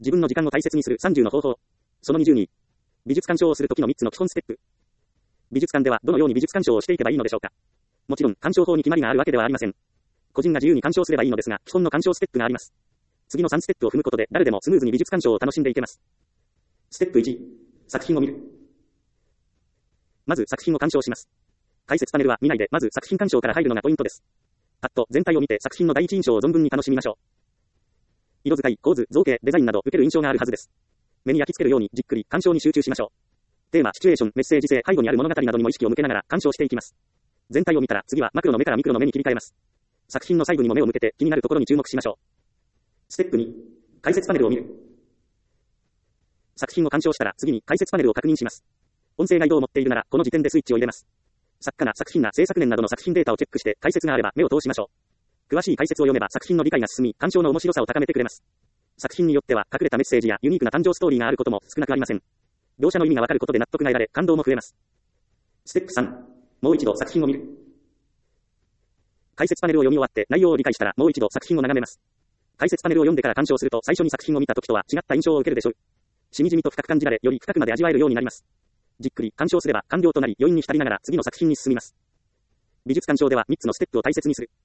自分の時間を大切にする30の方法。その22。美術鑑賞をするときの3つの基本ステップ。美術館ではどのように美術鑑賞をしていけばいいのでしょうか。もちろん、鑑賞法に決まりがあるわけではありません。個人が自由に鑑賞すればいいのですが、基本の鑑賞ステップがあります。次の3ステップを踏むことで、誰でもスムーズに美術鑑賞を楽しんでいけます。ステップ1、作品を見る。まず作品を鑑賞します。解説パネルは見ないで、まず作品鑑賞から入るのがポイントです。パッと全体を見て作品の第一印象を存分に楽しみましょう。色使い、構図、造形、デザインなど受ける印象があるはずです。目に焼き付けるようにじっくり鑑賞に集中しましょう。テーマ、シチュエーション、メッセージ性、背後にある物語などにも意識を向けながら鑑賞していきます。全体を見たら次はマクロの目からミクロの目に切り替えます。作品の細部にも目を向けて気になるところに注目しましょう。ステップ2、解説パネルを見る。作品を鑑賞したら次に解説パネルを確認します。音声ガイドを持っているならこの時点でスイッチを入れます。作家な作品な制作年などの作品データをチェックして解説があれば目を通しましょう。詳しい解説を読めば作品の理解が進み、鑑賞の面白さを高めてくれます。作品によっては隠れたメッセージやユニークな誕生ストーリーがあることも少なくありません。描写の意味がわかることで納得が得られ、感動も増えます。ステップ3、もう一度作品を見る。解説パネルを読み終わって内容を理解したらもう一度作品を眺めます。解説パネルを読んでから鑑賞すると最初に作品を見た時とは違った印象を受けるでしょう。しみじみと深く感じられ、より深くまで味わえるようになります。じっくり鑑賞すれば完了となり余韻に浸りながら次の作品に進みます。美術鑑賞では3つのステップを大切にする。